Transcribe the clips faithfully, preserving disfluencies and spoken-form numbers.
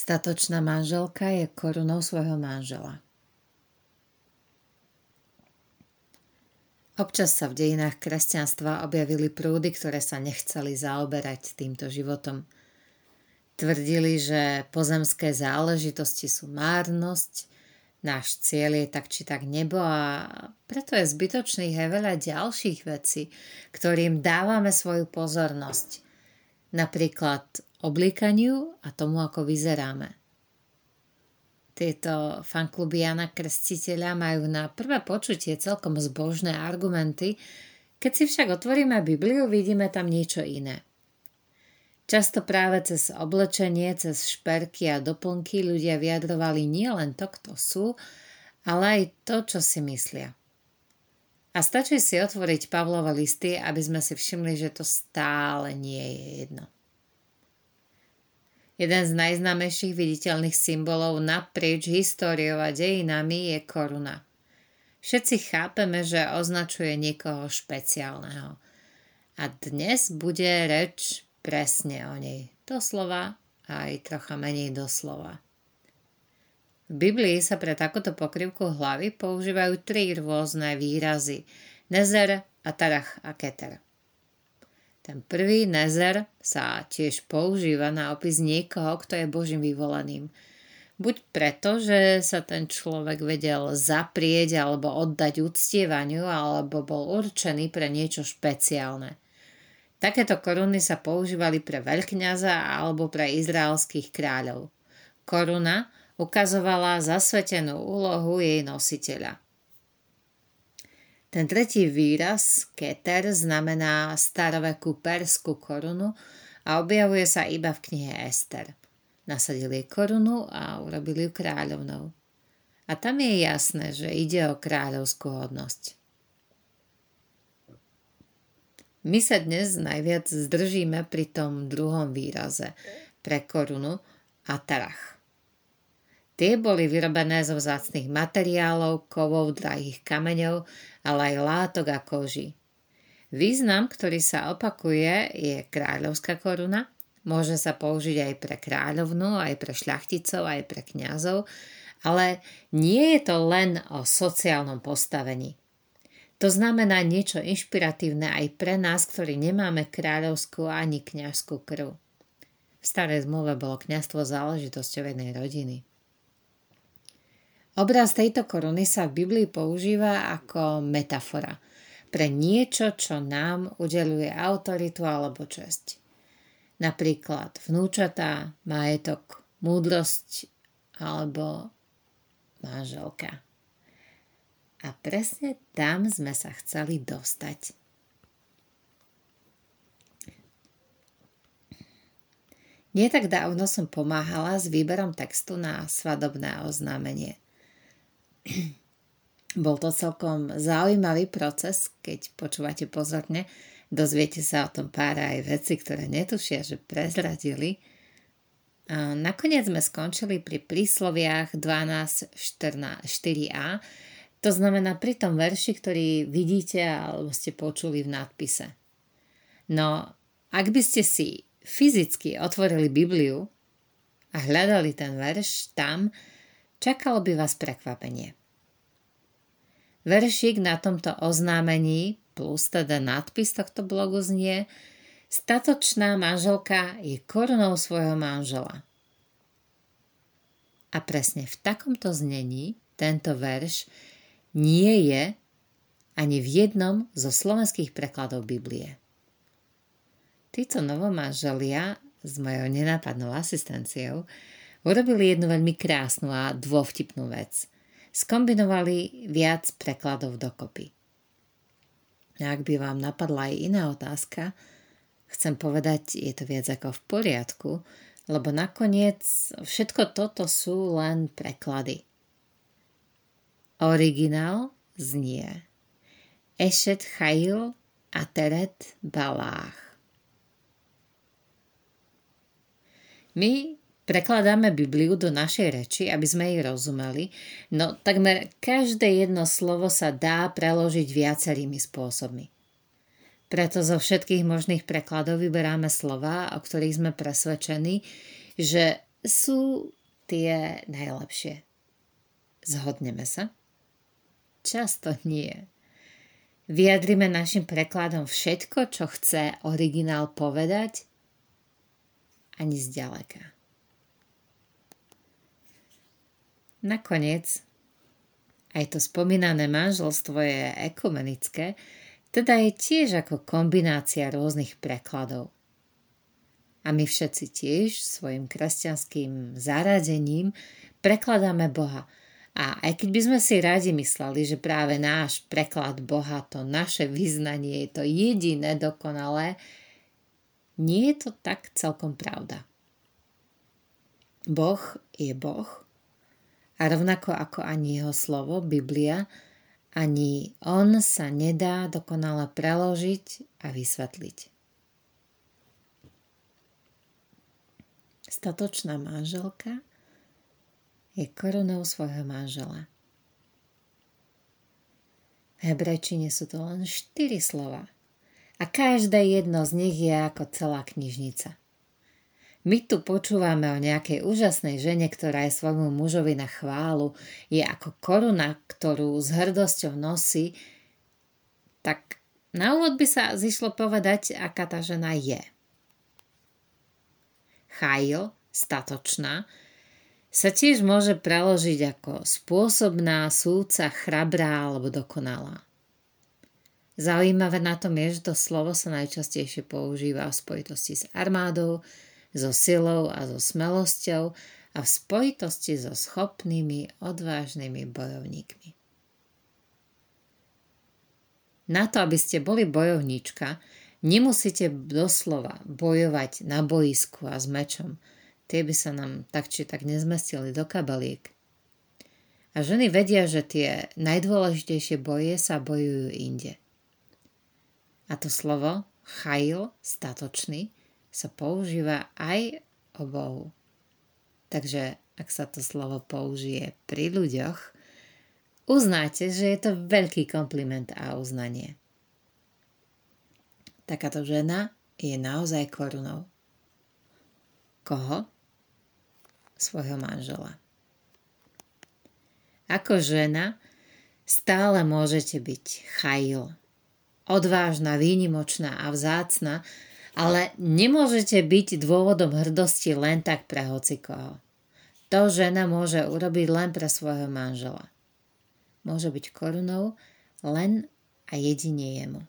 Statočná manželka je korunou svojho manžela. Občas sa v dejinách kresťanstva objavili prúdy, ktoré sa nechceli zaoberať týmto životom. Tvrdili, že pozemské záležitosti sú márnosť, náš cieľ je tak či tak nebo a preto je zbytočných aj veľa ďalších vecí, ktorým dávame svoju pozornosť. Napríklad oblíkaniu a tomu, ako vyzeráme. Tieto fankluby Jana Krstiteľa majú na prvé počutie celkom zbožné argumenty, keď si však otvoríme Bibliu, vidíme tam niečo iné. Často práve cez oblečenie, cez šperky a doplnky ľudia vyjadrovali nielen to, kto sú, ale aj to, čo si myslia. A stačí si otvoriť Pavlove listy, aby sme si všimli, že to stále nie je jedno. Jeden z najznámejších viditeľných symbolov naprieč históriou a dejinami je koruna. Všetci chápeme, že označuje niekoho špeciálneho. A dnes bude reč presne o nej. Doslova a aj trocha menej doslova. V Biblii sa pre takúto pokrývku hlavy používajú tri rôzne výrazy. Nezer, Atarach a Keter. Ten prvý nezer sa tiež používa na opis niekoho, kto je Božím vyvoleným. Buď preto, že sa ten človek vedel zaprieť alebo oddať uctievaniu, alebo bol určený pre niečo špeciálne. Takéto koruny sa používali pre veľkňaza alebo pre izraelských kráľov. Koruna ukazovala zasvetenú úlohu jej nositeľa. Ten tretí výraz, keter, znamená starovekú perskú korunu a objavuje sa iba v knihe Ester. Nasadili jej korunu a urobili ju kráľovnou. A tam je jasné, že ide o kráľovskú hodnosť. My sa dnes najviac zdržíme pri tom druhom výraze pre korunu Atarach. Tie boli vyrobené zo vzácnych materiálov, kovov, drahých kameňov, ale aj látok a koží. Význam, ktorý sa opakuje, je kráľovská koruna. Môže sa použiť aj pre kráľovnú, aj pre šľachticov, aj pre kňazov, ale nie je to len o sociálnom postavení. To znamená niečo inšpiratívne aj pre nás, ktorí nemáme kráľovskú ani kňazskú krv. V starej zmluve bolo kňazstvo záležitosťou jednej rodiny. Obraz tejto koruny sa v Biblii používa ako metafora pre niečo, čo nám udeľuje autoritu alebo česť. Napríklad vnúčatá, majetok, múdrosť alebo manželka. A presne tam sme sa chceli dostať. Nie tak dávno som pomáhala s výberom textu na svadobné oznámenie. Bol to celkom zaujímavý proces, keď počúvate pozorne, dozviete sa o tom pár aj veci, ktoré netušia, že prezradili. A nakoniec sme skončili pri prísloviach dvanásť štyri a, to znamená pri tom verši, ktorý vidíte alebo ste počuli v nadpise. No, ak by ste si fyzicky otvorili Bibliu a hľadali ten verš tam, čakalo by vás prekvapenie. Veršík na tomto oznámení plus teda nadpis tohto blogu znie: Statočná manželka je korunou svojho manžela. A presne v takomto znení tento verš nie je ani v jednom zo slovenských prekladov Biblie. Títo novomanželia s mojou nenápadnou asistenciou urobili jednu veľmi krásnu a dôvtipnú vec. Skombinovali viac prekladov dokopy. A ak by vám napadla aj iná otázka, chcem povedať, je to viac ako v poriadku, lebo nakoniec všetko toto sú len preklady. Originál znie Eshet Chayil Ateret Balách. My prekladáme Bibliu do našej reči, aby sme jej rozumeli, no takmer každé jedno slovo sa dá preložiť viacerými spôsobmi. Preto zo všetkých možných prekladov vyberáme slová, o ktorých sme presvedčení, že sú tie najlepšie. Zhodneme sa? Často nie. Vyjadrime našim prekladom všetko, čo chce originál povedať? Ani zďaleka. Nakoniec, aj to spomínané manželstvo je ekumenické, teda je tiež ako kombinácia rôznych prekladov. A my všetci tiež svojim kresťanským zaradením prekladáme Boha. A aj keď by sme si radi mysleli, že práve náš preklad Boha, to naše vyznanie je to jediné dokonalé, nie je to tak celkom pravda. Boh je Boh a rovnako ako ani jeho slovo, Biblia, ani on sa nedá dokonale preložiť a vysvetliť. Statočná manželka je korunou svojho manžela. V hebrejčine sú to len štyri slova a každé jedno z nich je ako celá knižnica. My tu počúvame o nejakej úžasnej žene, ktorá je svojmu mužovi na chválu, je ako koruna, ktorú s hrdosťou nosí, tak na úvod by sa zišlo povedať, aká tá žena je. Chajl, statočná, sa tiež môže preložiť ako spôsobná, súdca, chrabrá alebo dokonalá. Zaujímavé na tom je, že to slovo sa najčastejšie používa v spojitosti s armádou, so silou a so smelosťou a v spojitosti so schopnými, odvážnymi bojovníkmi. Na to, aby ste boli bojovníčka, nemusíte doslova bojovať na boisku a s mečom. Tie by sa nám tak či tak nezmestili do kabeliek. A ženy vedia, že tie najdôležitejšie boje sa bojujú inde. A to slovo chajl, statočný, sa používa aj o Bohu. Takže ak sa to slovo použije pri ľuďoch, uznáte, že je to veľký kompliment a uznanie. Takáto žena je naozaj korunou. Koho? Svojho manžela. Ako žena stále môžete byť chajl, odvážna, výnimočná a vzácna, ale nemôžete byť dôvodom hrdosti len tak pre hocikoho. To žena môže urobiť len pre svojho manžela. Môže byť korunou len a jedine jemu.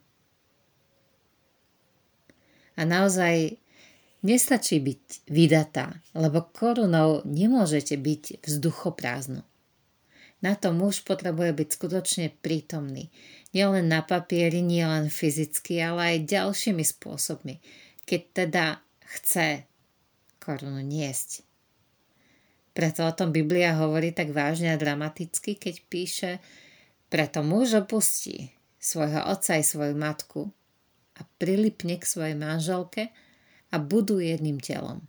A naozaj nestačí byť vydatá, lebo korunou nemôžete byť vzduchoprázdno. Na to muž potrebuje byť skutočne prítomný. Nielen na papieri, nielen fyzicky, ale aj ďalšími spôsobmi. Keď teda chce korunu niesť. Preto o tom Biblia hovorí tak vážne a dramaticky, keď píše: preto muž opustí svojho otca i svoju matku a prilipne k svojej manželke a budú jedným telom.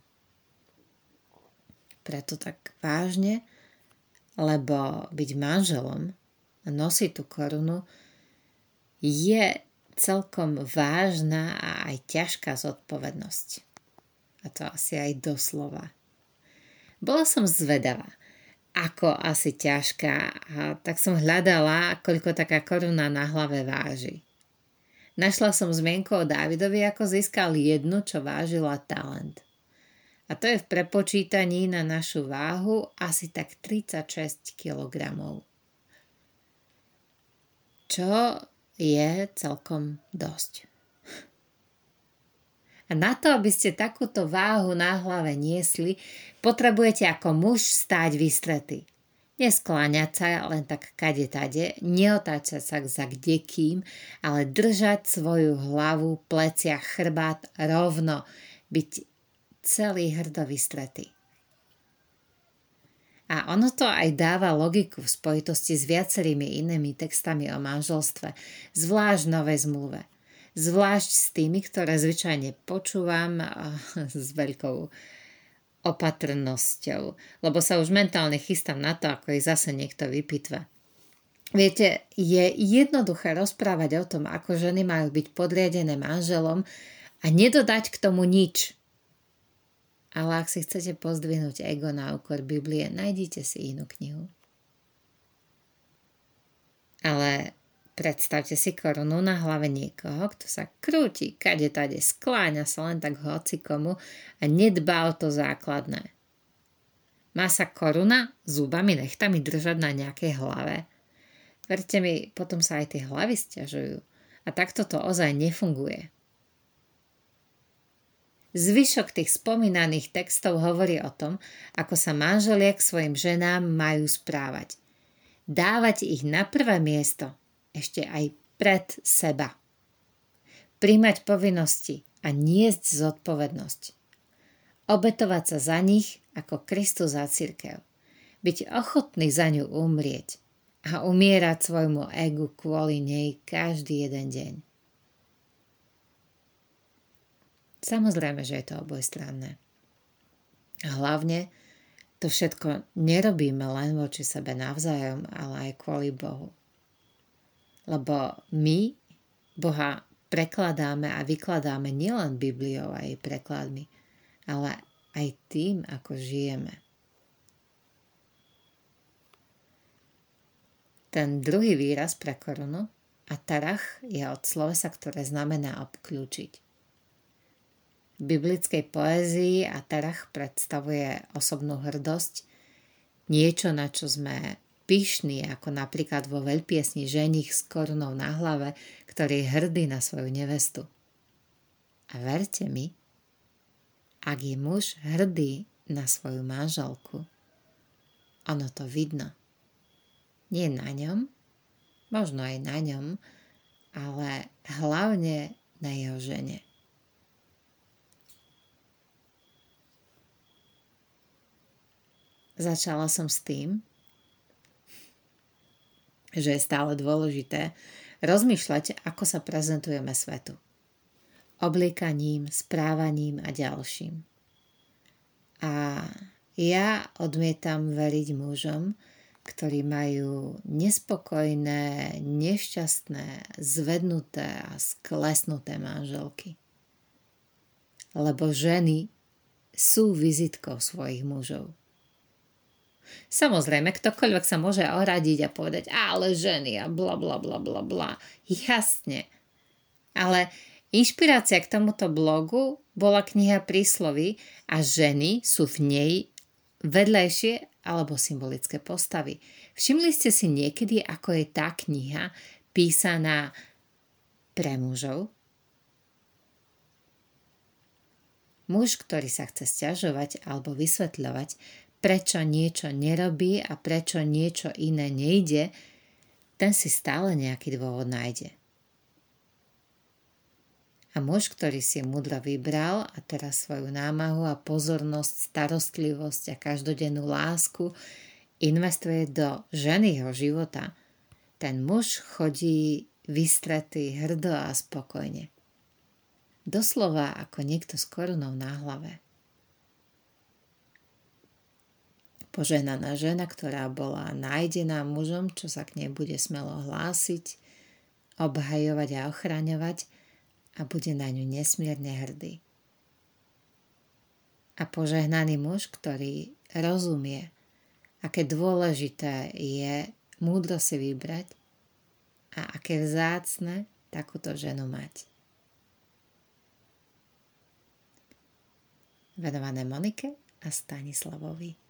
Preto tak vážne, lebo byť manželom a nosiť tú korunu je celkom vážna a aj ťažká zodpovednosť. A to asi aj doslova. Bola som zvedavá, ako asi ťažká, a tak som hľadala, koľko taká koruna na hlave váži. Našla som zmienku o Dávidovi, ako získal jednu, čo vážila talent. A to je v prepočítaní na našu váhu asi tak tridsaťšesť kilogramov. Čo je celkom dosť. A na to, aby ste takúto váhu na hlave niesli, potrebujete ako muž stáť vystretý. Neskláňať sa len tak kade tade, neotáčať sa za kdekým, ale držať svoju hlavu, plecia, chrbát rovno, byť celý hrdo vystretý. A ono to aj dáva logiku v spojitosti s viacerými inými textami o manželstve, zvlášť v Novej zmluve. Zvlášť s tými, ktoré zvyčajne počúvam s veľkou opatrnosťou, lebo sa už mentálne chystám na to, ako ich zase niekto vypitva. Viete, je jednoduché rozprávať o tom, ako ženy majú byť podriadené manželom a nedodať k tomu nič. Ale ak si chcete pozdvihnúť ego na úkor Biblie, nájdite si inú knihu. Ale predstavte si korunu na hlave niekoho, kto sa krúti, kade tade, skláňa sa len tak hocikomu a nedbá o to základné. Má sa koruna zubami, nechtami držať na nejakej hlave? Verte mi, potom sa aj tie hlavy sťažujú. A takto to ozaj nefunguje. Zvyšok tých spomínaných textov hovorí o tom, ako sa manželia k svojim ženám majú správať. Dávať ich na prvé miesto, ešte aj pred seba. Príjmať povinnosti a niesť zodpovednosť. Obetovať sa za nich ako Kristus za cirkev. Byť ochotný za ňu umrieť a umierať svojmu egu kvôli nej každý jeden deň. Samozrejme, že je to obojstranné. A hlavne to všetko nerobíme len voči sebe navzájom, ale aj kvôli Bohu. Lebo my Boha prekladáme a vykladáme nielen Bibliou a jej prekladmi, ale aj tým, ako žijeme. Ten druhý výraz pre korunu, atarach, je od slovesa, ktoré znamená obkľúčiť. V biblickej poézii atarach predstavuje osobnú hrdosť, niečo, na čo sme pyšní, ako napríklad vo veľpiesni ženich s korunou na hlave, ktorý je hrdý na svoju nevestu. A verte mi, ak je muž hrdý na svoju manželku, ono to vidno. Nie na ňom, možno aj na ňom, ale hlavne na jeho žene. Začala som s tým, že je stále dôležité rozmýšľať, ako sa prezentujeme svetu. Obliekaním, správaním a ďalším. A ja odmietam veriť mužom, ktorí majú nespokojné, nešťastné, zvednuté a sklesnuté manželky. Lebo ženy sú vizitkou svojich mužov. Samozrejme, ktokoľvek sa môže oradiť a povedať, ale ženy a bla bla bla bla bla. Jasne. Ale inšpirácia k tomuto blogu bola kniha Prísloví a ženy sú v nej vedlejšie alebo symbolické postavy. Všimli ste si niekedy, ako je tá kniha písaná pre mužov? Muž, ktorý sa chce sťažovať alebo vysvetľovať, prečo niečo nerobí a prečo niečo iné nejde, ten si stále nejaký dôvod nájde. A muž, ktorý si múdro vybral a teraz svoju námahu a pozornosť, starostlivosť a každodennú lásku investuje do ženy jeho života, ten muž chodí vystretý hrdo a spokojne. Doslova ako niekto s korunou na hlave. Požehnaná žena, ktorá bola nájdená mužom, čo sa k nej bude smelo hlásiť, obhajovať a ochraňovať a bude na ňu nesmierne hrdý. A požehnaný muž, ktorý rozumie, aké dôležité je múdro si vybrať a aké vzácne takúto ženu mať. Venované Monike a Stanislavovi.